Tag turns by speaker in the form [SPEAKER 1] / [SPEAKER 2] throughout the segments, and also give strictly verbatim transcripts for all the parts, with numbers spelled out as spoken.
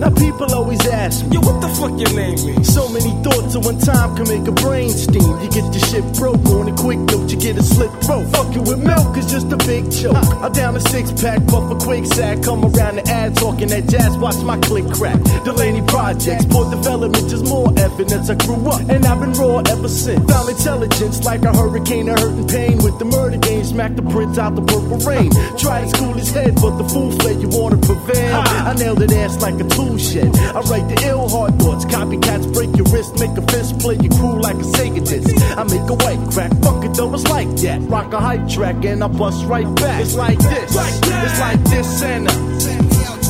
[SPEAKER 1] Now people always ask me,
[SPEAKER 2] yo, what the fuck your name means?
[SPEAKER 1] So many thoughts at one time can make a brain steam. You get your shit broke on a quick note, you get a slit throat. Fucking with milk is just a big joke. I'm down a six pack, puff a quick sack, come around the ad talking that jazz, watch my click crack. Delaney Projects, poor development, just more evidence. I grew up and I've been raw ever since. Found intelligence like a hurricane, a hurting pain with the murder game. Smack the prince out the purple rain. Try to school his head, but the fool fled. You wanna prevail? I nailed it ass like a tool shed. I write the ill hard thoughts. Copycats break your wrist, make a fist play you cool like a Sega disc. I make a white crack, fuck it though, it's like that. Rock a hype track and I bust right back. It's like this, it's like this and uh.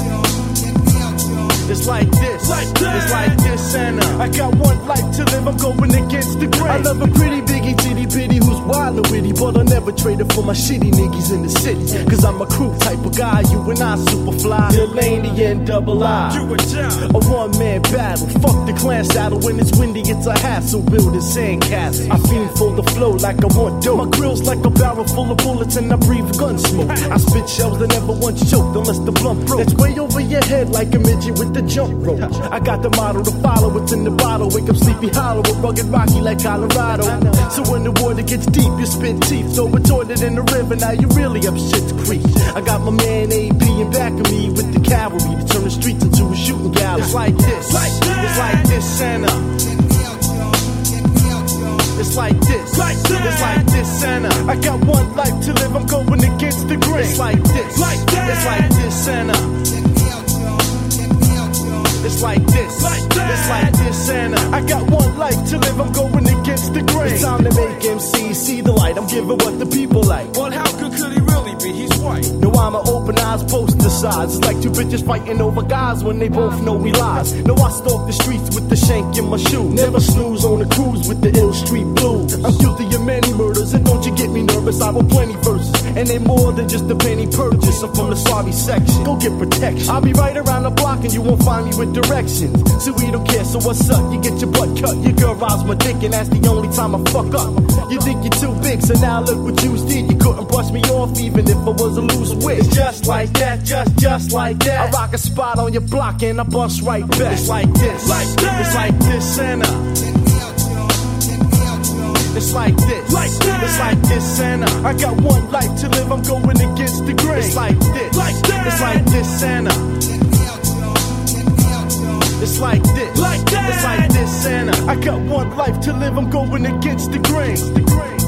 [SPEAKER 1] It's like this, it's like this and uh. I got one life to live, I'm going against the grain. I love a pretty biggie titty bitty who's wild and witty, but I'll never trade it for my shitty niggas in the city. Cause I'm a crew type of guy, you and I super fly. Delaney and Double I,
[SPEAKER 2] You and John.
[SPEAKER 1] a one man battle. Fuck the clan saddle, when it's windy it's a hassle. Building sandcastles, I fiend for the flow like I want dope. My grill's like a barrel full of bullets and I breathe gun smoke. I spit shells that never once choked unless the blunt broke. It's way over your head like a midget with the jump rope. I got the model to follow, it's in the bottle. Wake up Sleepy Hollow, a rugged rocky like Colorado. So when the water gets deep, you spit teeth. Throw a toilet in the river, now you really up shit's creek. I got my man A P in back of me with the cavalry to turn the streets into a shooting gallery. It's like this, it's like this and uh. It's like this, it's like this and uh. I got one life to live, I'm going against the grain. It's like this, it's like this and uh. It's like this, it's like this and uh. I got one life to live, I'm going against the grain. It's time to make M Cs see the light, I'm giving what the people like.
[SPEAKER 2] Well, how good could he really be? He's white.
[SPEAKER 1] No, I'm an open eyes poster size. It's like two bitches fighting over guys when they both know we lies. No, I stalk the streets with the shank in my shoe. Never snooze on the cruise with the ill street blues. I'm guilty of many murders, and don't you get me nervous, I wrote plenty verses. And they more than just a penny purchase. I'm from the sorry section, go get protection. I'll be right around the block and you won't find me with directions. See, we don't care, so what's up? You get your butt cut, your girl rides my dick, and that's the only time I fuck up. You think you're too big, so now look what you did. You couldn't brush me off even if I was a loose witch. It's just like that, just, just like that. I rock a spot on your block and I bust right back. It's like this, like this. It's like this and uh. It's like this, like this. It's like this and uh. I got one life to live, I'm going against the grain. It's like this, like this. It's like this and uh. It's like this, like that. It's like this and uh. I got one life to live, I'm going against the grain.